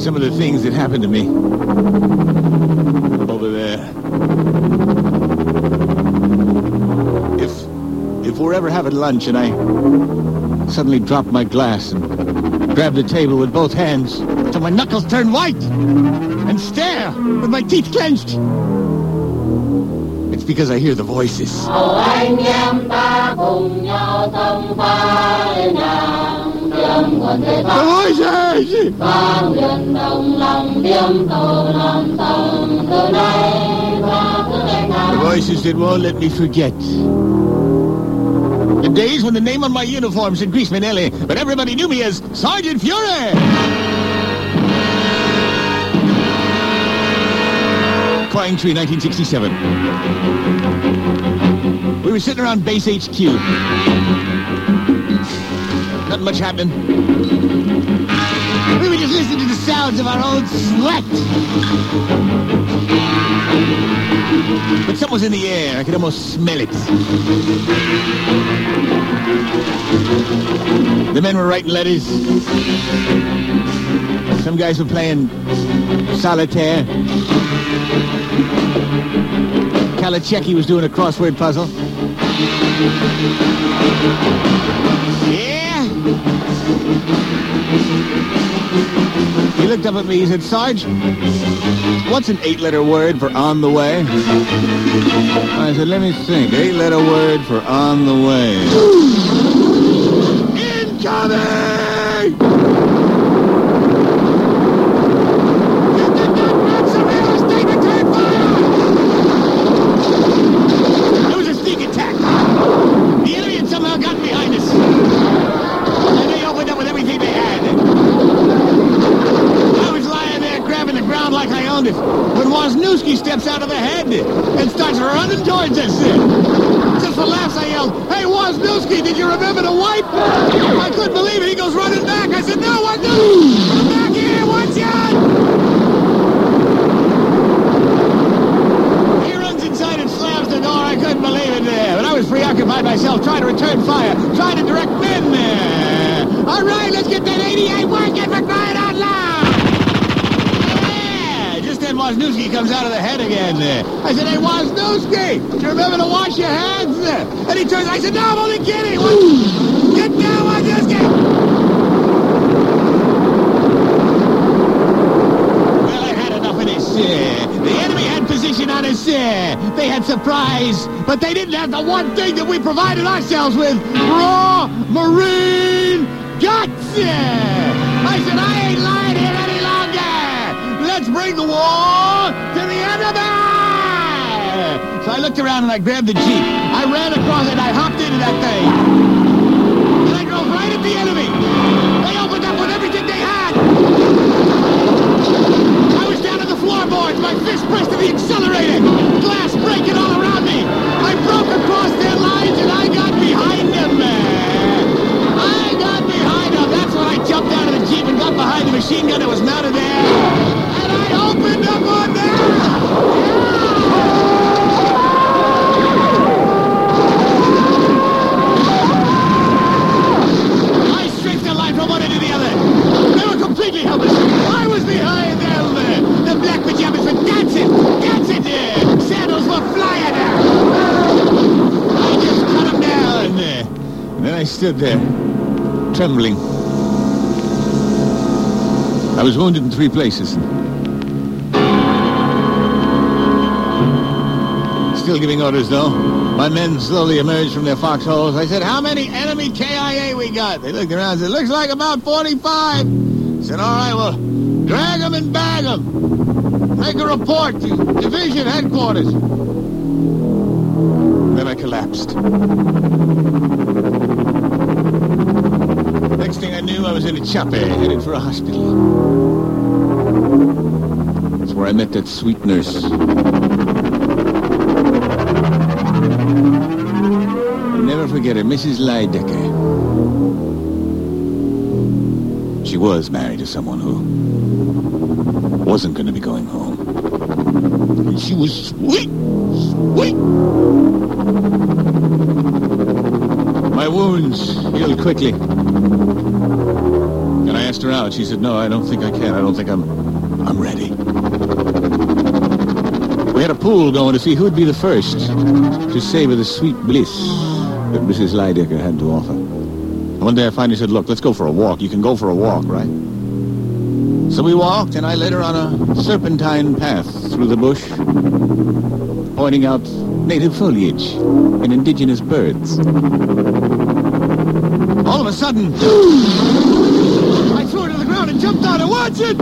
some of the things that happened to me over there. If we're ever having lunch and I suddenly drop my glass and grab the table with both hands till my knuckles turn white and stare with my teeth clenched, it's because I hear the voices. The voices! The voices that won't let me forget. The days when the name on my uniform said Grease Manelli, but everybody knew me as Sergeant Fury! Pine Tree, 1967. We were sitting around Base HQ. Nothing much happening. We were just listening to the sounds of our own sweat. But something was in the air. I could almost smell it. The men were writing letters. Some guys were playing solitaire. Kalachecki was doing a crossword puzzle. Yeah? He looked up at me. He said, Sarge, what's an 8-letter word for on the way? I said, let me think. 8-letter word for on the way. Incoming! When Wisniewski steps out of the head and starts running towards us. Just for laughs, I yelled, hey, Wisniewski, did you remember to wipe? I couldn't believe it. He goes running back. I said, no, Wisniewski, come back here, watch out! He runs inside and slams the door. I couldn't believe it there. But I was preoccupied myself trying to return fire, trying to direct men there. All right, let's get that 88 working for crying out loud! Then Wisniewski comes out of the head again. I said, hey, Wisniewski, do you remember to wash your hands? And he turns, I said, no, I'm only kidding. Get down, Wisniewski. Well, I had enough of this. The enemy had position on us. They had surprise, but they didn't have the one thing that we provided ourselves with, raw marine guts. I said, I ain't lying here any longer. Let's bring the war to the enemy! So I looked around and I grabbed the Jeep. I ran across it, I hopped into that thing. And I drove right at the enemy. They opened up with everything they had. I was down on the floorboards, my fist pressed to the accelerator. Glass breaking all around me. I broke across their lines and I got behind them. I got behind them. That's when I jumped out of the Jeep and got behind the machine gun that was mounted there. I opened up on them! I stretched their line from one end to the other. They were completely helpless. I was behind them. The black pajamas were dancing. Sandals were flying. I just cut them down. And then I stood there, trembling. I was wounded in 3 places. Still giving orders, though. My men slowly emerged from their foxholes. I said, how many enemy KIA we got? They looked around and said, looks like about 45. I said, all right, well, drag them and bag them. Make a report to division headquarters. Then I collapsed. Next thing I knew, I was in a chopper headed for a hospital. That's where I met that sweet nurse. I'll never forget her, Mrs. Lydecker. She was married to someone who wasn't going to be going home. And she was sweet. My wounds healed quickly. And I asked her out. She said, no, I don't think I can. I don't think I'm ready. We had a pool going to see who'd be the first to savor the sweet bliss that Mrs. Lydecker had to offer. One day I finally said, look, let's go for a walk. You can go for a walk, right? So we walked, and I led her on a serpentine path through the bush, pointing out native foliage and indigenous birds. All of a sudden, I threw her to the ground and jumped on her. Watch it!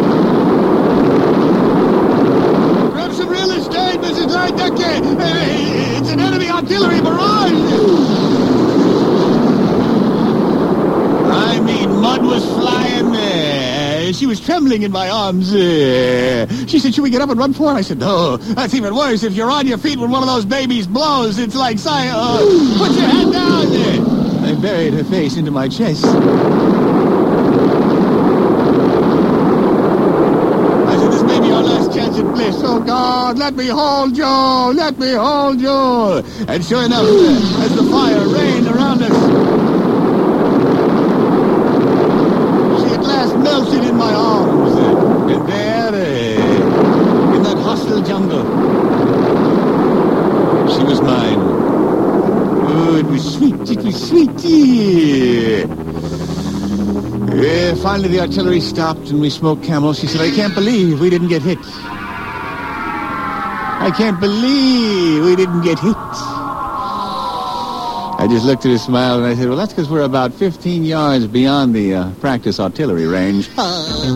Grab some real estate, Mrs. Lydecker. It's an enemy artillery barrage. I mean, mud was flying there. She was trembling in my arms. She said, should we get up and run for it? I said, no, that's even worse. If you're on your feet when one of those babies blows, it's like, put your head down there. I buried her face into my chest. I said, this may be our last chance at bliss. Oh, God, let me hold you. Let me hold you. And sure enough, as the fire rained around us, melted in my arms, and there, in that hostile jungle, she was mine. Oh, it was sweet, finally the artillery stopped and we smoked Camel. She said, I can't believe we didn't get hit. I can't believe we didn't get hit. I just looked at her, smiled, and I said, well, that's because we're about 15 yards beyond the practice artillery range.